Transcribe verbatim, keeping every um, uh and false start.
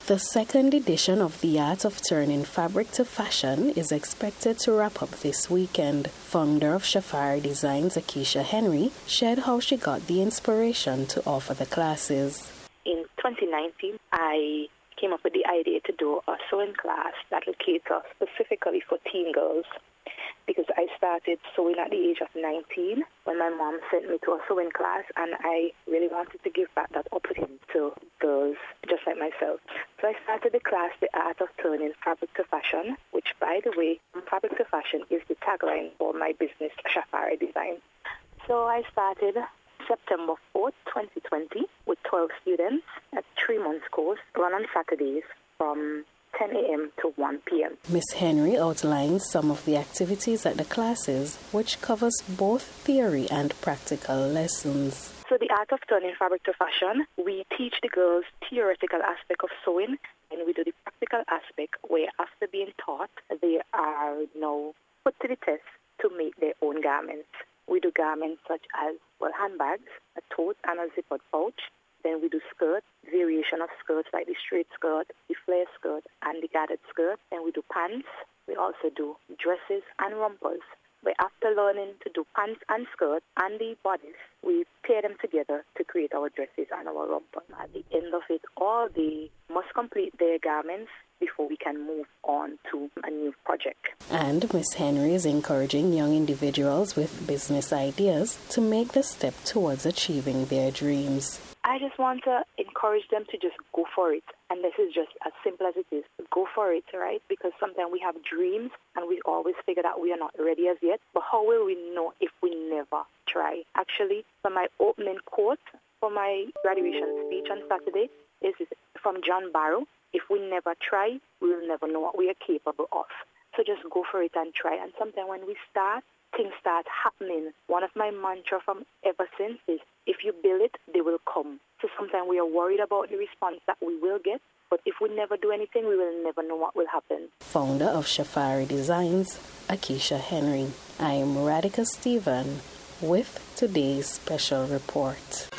The second edition of The Art of Turning Fabric to Fashion is expected to wrap up this weekend. Founder of Shafari Designs, Akeisha Henry, shared how she got the inspiration to offer the classes. In twenty nineteen, I came up with the idea to do a sewing class that will cater specifically for teen girls, because I started sewing at the age of nineteen when my mom sent me to a sewing class, and I really wanted to give back that opportunity to girls just like myself. So I started the class, The Art of Turning Fabric to Fashion, which, by the way, Fabric to Fashion is the tagline for my business, Shafari Design. So I started September fourth, twenty twenty, with twelve students at three months course, run on Saturdays from ten a.m. to one p.m. Miss Henry outlines some of the activities at the classes, which covers both theory and practical lessons. So the Art of Turning Fabric to Fashion, we teach the girls theoretical aspect of sewing, and we do the practical aspect where, after being taught, they are now put to the test to make their own garments. We do garments such as, well, handbags, a tote and a zippered pouch. Then we do skirts, variation of skirts like the straight skirt, the flare skirt, and the gathered skirt. Then we do pants. We also do dresses and rompers. But after learning to do pants and skirts and the bodice, we pair them together to create our dresses and our rompers. At the end of it all, they must complete their garments before we can move on to a new project. And Miss Henry is encouraging young individuals with business ideas to make the step towards achieving their dreams. I just want to encourage them to just go for it. And this is just as simple as it is. Go for it, right? Because sometimes we have dreams and we always figure that we are not ready as yet. But how will we know if we never try? Actually, for my opening quote for my graduation speech on Saturday is from John Barrow: if we never try, we will never know what we are capable of. So just go for it and try. And sometimes when we start, things start happening. One of my mantra from ever since is, if you build it, they will come. So sometimes we are worried about the response that we will get, but if we never do anything, we will never know what will happen. Founder of Shafari Designs, Akeisha Henry. I am Radhika Stephen with today's special report.